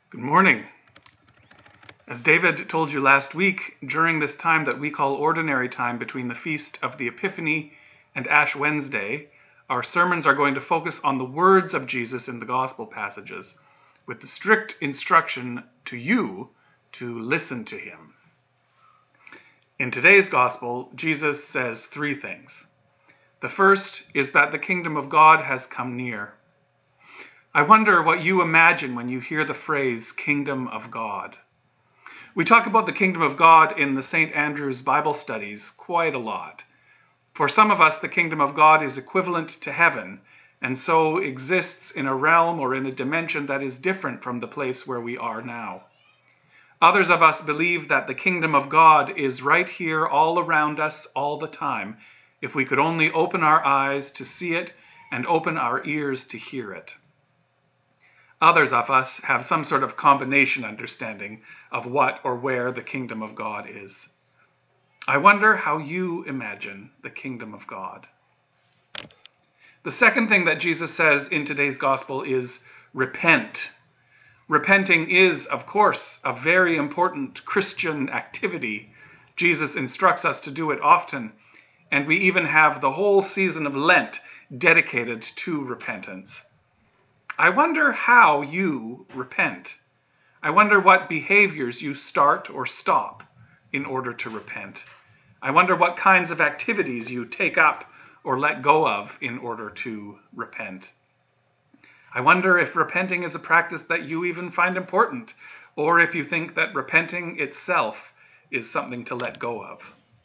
Good morning. As David told you last week, during this time that we call ordinary time between the Feast of the Epiphany and Ash Wednesday, our sermons are going to focus on the words of Jesus in the gospel passages, with the strict instruction to you to listen to him. In today's gospel, Jesus says three things. The first is that the kingdom of God has come near. I wonder what you imagine when you hear the phrase kingdom of God. We talk about the kingdom of God in the St. Andrew's Bible studies quite a lot. For some of us, the kingdom of God is equivalent to heaven, and so exists in a realm or in a dimension that is different from the place where we are now. Others of us believe that the kingdom of God is right here all around us all the time, if we could only open our eyes to see it and open our ears to hear it. Others of us have some sort of combination understanding of what or where the kingdom of God is. I wonder how you imagine the kingdom of God. The second thing that Jesus says in today's gospel is repent. Repenting is, of course, a very important Christian activity. Jesus instructs us to do it often, and we even have the whole season of Lent dedicated to repentance. I wonder how you repent. I wonder what behaviors you start or stop in order to repent. I wonder what kinds of activities you take up or let go of in order to repent. I wonder if repenting is a practice that you even find important, or if you think that repenting itself is something to let go of.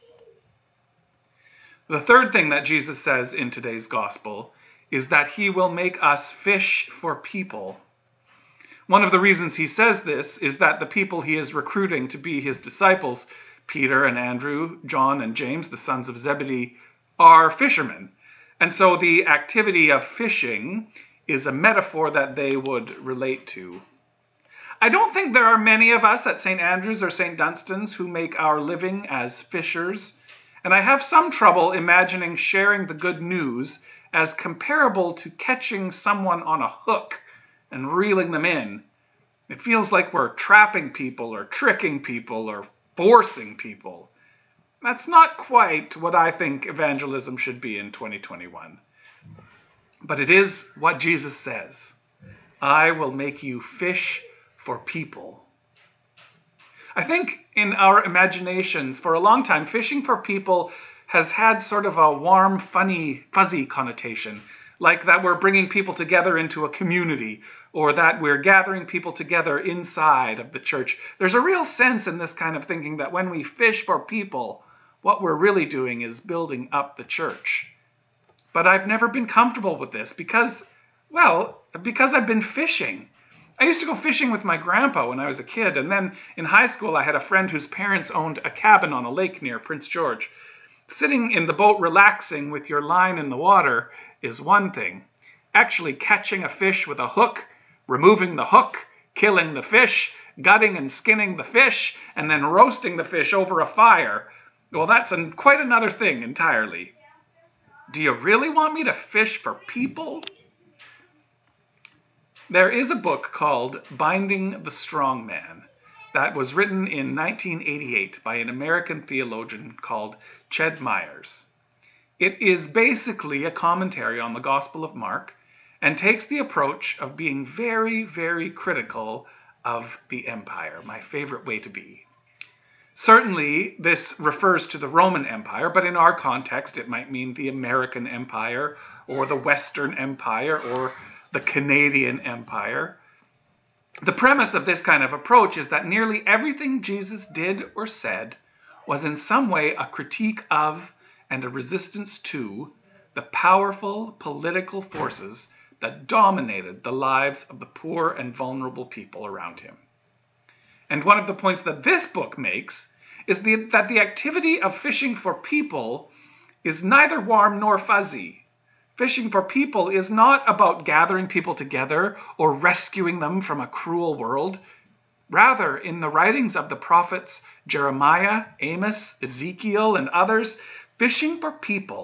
The third thing that Jesus says in today's gospel is that he will make us fish for people. One of the reasons he says this is that the people he is recruiting to be his disciples, Peter and Andrew, John and James, the sons of Zebedee, are fishermen. And so the activity of fishing is a metaphor that they would relate to. I don't think there are many of us at St. Andrew's or St. Dunstan's who make our living as fishers, and I have some trouble imagining sharing the good news as comparable to catching someone on a hook and reeling them in. It feels like we're trapping people or tricking people or forcing people. That's not quite what I think evangelism should be in 2021. But it is what Jesus says. I will make you fish for people. I think in our imaginations for a long time, fishing for people has had sort of a warm, funny, fuzzy connotation, like that we're bringing people together into a community, or that we're gathering people together inside of the church. There's a real sense in this kind of thinking that when we fish for people, what we're really doing is building up the church. But I've never been comfortable with this because I've been fishing. I used to go fishing with my grandpa when I was a kid, and then in high school I had a friend whose parents owned a cabin on a lake near Prince George. Sitting in the boat relaxing with your line in the water is one thing. Actually catching a fish with a hook, removing the hook, killing the fish, gutting and skinning the fish, and then roasting the fish over a fire, well, that's quite another thing entirely. Do you really want me to fish for people? There is a book called Binding the Strong Man that was written in 1988 by an American theologian called Ched Myers. It is basically a commentary on the Gospel of Mark and takes the approach of being very, very critical of the empire, my favorite way to be. Certainly, this refers to the Roman Empire, but in our context, it might mean the American Empire or the Western Empire or the Canadian Empire. The premise of this kind of approach is that nearly everything Jesus did or said was in some way a critique of and a resistance to the powerful political forces that dominated the lives of the poor and vulnerable people around him. And one of the points that this book makes is that the activity of fishing for people is neither warm nor fuzzy. Fishing for people is not about gathering people together or rescuing them from a cruel world. Rather, in the writings of the prophets Jeremiah, Amos, Ezekiel, and others, fishing for people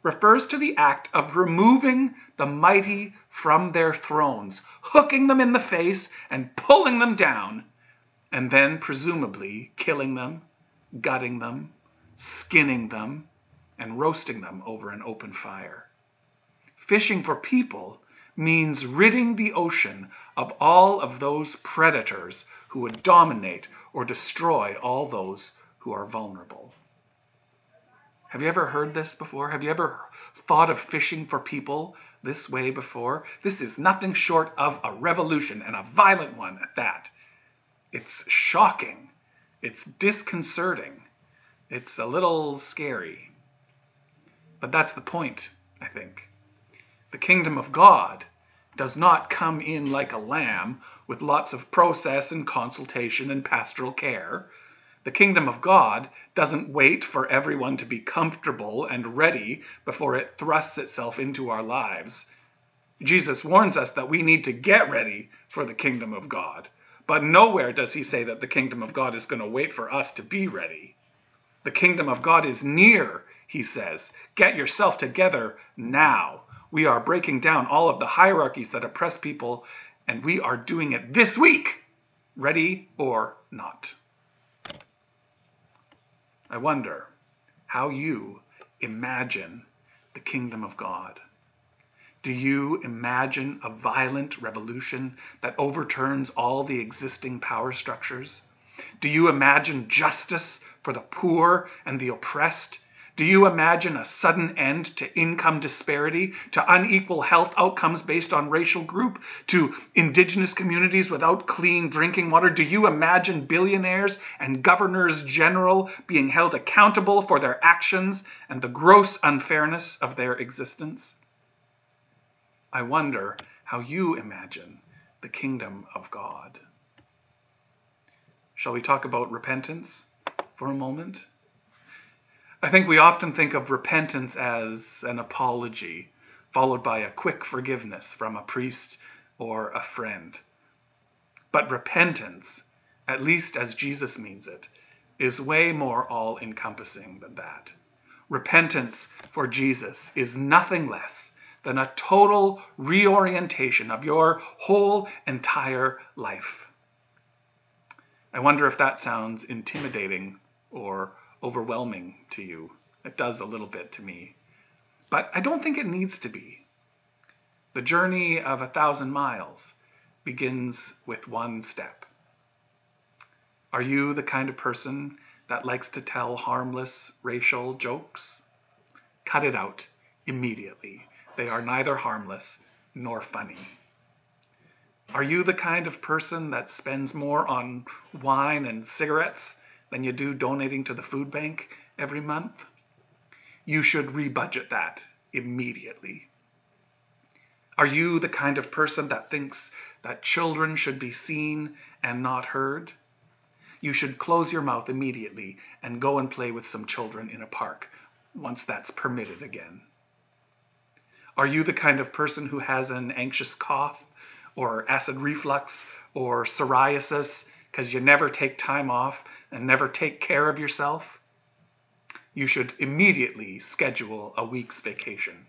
refers to the act of removing the mighty from their thrones, hooking them in the face and pulling them down, and then presumably killing them, gutting them, skinning them, and roasting them over an open fire. Fishing for people means ridding the ocean of all of those predators who would dominate or destroy all those who are vulnerable. Have you ever heard this before? Have you ever thought of fishing for people this way before? This is nothing short of a revolution, and a violent one at that. It's shocking. It's disconcerting. It's a little scary. But that's the point, I think. The kingdom of God does not come in like a lamb with lots of process and consultation and pastoral care. The kingdom of God doesn't wait for everyone to be comfortable and ready before it thrusts itself into our lives. Jesus warns us that we need to get ready for the kingdom of God, but nowhere does he say that the kingdom of God is going to wait for us to be ready. The kingdom of God is near, he says. Get yourself together now. We are breaking down all of the hierarchies that oppress people, and we are doing it this week, ready or not. I wonder how you imagine the kingdom of God. Do you imagine a violent revolution that overturns all the existing power structures? Do you imagine justice for the poor and the oppressed? Do you imagine a sudden end to income disparity, to unequal health outcomes based on racial group, to indigenous communities without clean drinking water? Do you imagine billionaires and governors general being held accountable for their actions and the gross unfairness of their existence? I wonder how you imagine the kingdom of God. Shall we talk about repentance for a moment? I think we often think of repentance as an apology, followed by a quick forgiveness from a priest or a friend. But repentance, at least as Jesus means it, is way more all-encompassing than that. Repentance for Jesus is nothing less than a total reorientation of your whole entire life. I wonder if that sounds intimidating or overwhelming to you. It does a little bit to me. But I don't think it needs to be. The journey of 1,000 miles begins with one step. Are you the kind of person that likes to tell harmless racial jokes? Cut it out immediately. They are neither harmless nor funny. Are you the kind of person that spends more on wine and cigarettes than you do donating to the food bank every month? You should rebudget that immediately. Are you the kind of person that thinks that children should be seen and not heard? You should close your mouth immediately and go and play with some children in a park once that's permitted again. Are you the kind of person who has an anxious cough or acid reflux or psoriasis because you never take time off and never take care of yourself? You should immediately schedule a week's vacation.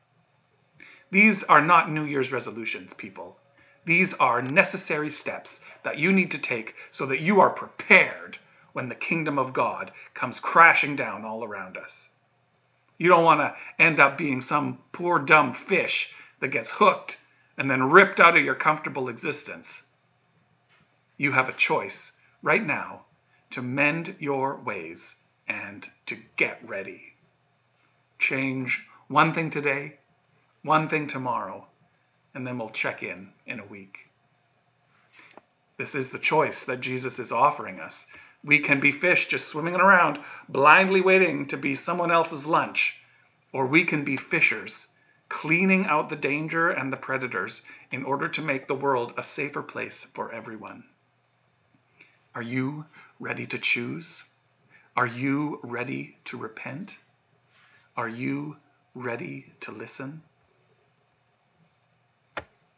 These are not New Year's resolutions, people. These are necessary steps that you need to take so that you are prepared when the kingdom of God comes crashing down all around us. You don't want to end up being some poor dumb fish that gets hooked and then ripped out of your comfortable existence. You have a choice right now to mend your ways and to get ready. Change one thing today, one thing tomorrow, and then we'll check in a week. This is the choice that Jesus is offering us. We can be fish just swimming around, blindly waiting to be someone else's lunch, or we can be fishers, cleaning out the danger and the predators in order to make the world a safer place for everyone. Are you ready to choose? Are you ready to repent? Are you ready to listen?